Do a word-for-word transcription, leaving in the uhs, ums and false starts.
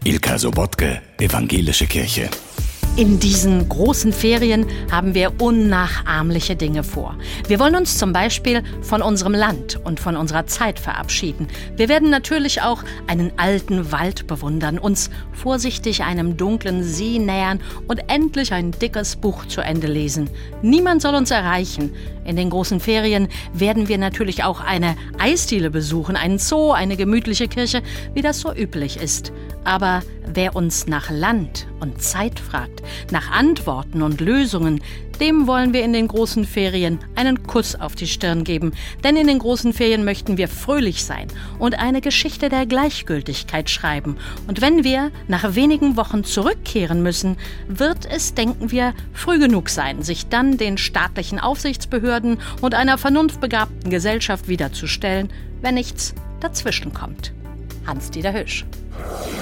Ilka Sobotke, Evangelische Kirche. In diesen großen Ferien haben wir unnachahmliche Dinge vor. Wir wollen uns zum Beispiel von unserem Land und von unserer Zeit verabschieden. Wir werden natürlich auch einen alten Wald bewundern, uns vorsichtig einem dunklen See nähern und endlich ein dickes Buch zu Ende lesen. Niemand soll uns erreichen. In den großen Ferien werden wir natürlich auch eine Eisdiele besuchen, einen Zoo, eine gemütliche Kirche, wie das so üblich ist. Aber wer uns nach Land und Zeit fragt, nach Antworten und Lösungen, dem wollen wir in den großen Ferien einen Kuss auf die Stirn geben. Denn in den großen Ferien möchten wir fröhlich sein und eine Geschichte der Gleichgültigkeit schreiben. Und wenn wir nach wenigen Wochen zurückkehren müssen, wird es, denken wir, früh genug sein, sich dann den staatlichen Aufsichtsbehörden und einer vernunftbegabten Gesellschaft wiederzustellen, wenn nichts dazwischen kommt. Hans-Dieter Hüsch.